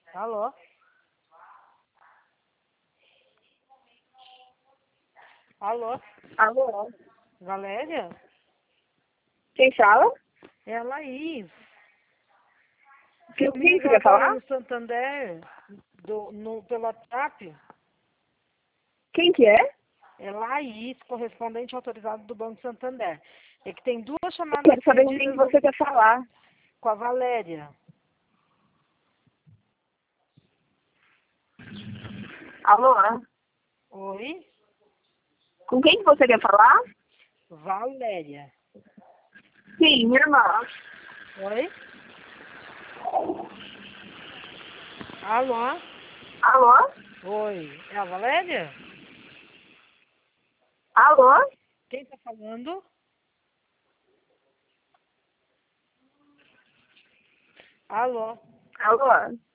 Alô? Alô? Alô? Valéria? Quem fala? É a Laís. Quem Eu me você ligo quer agora falar? no Santander, pelo WhatsApp. Quem que é? É Laís, correspondente autorizado do Banco Santander. É que tem duas chamadas Quero saber com quem que perdidas você quer falar. com a Valéria. Alô? Oi? Com quem que você quer falar? Valéria. Sim, minha irmã. Oi? Alô? Alô? Oi. É a Valéria? Alô? Quem tá falando? Alô? Alô?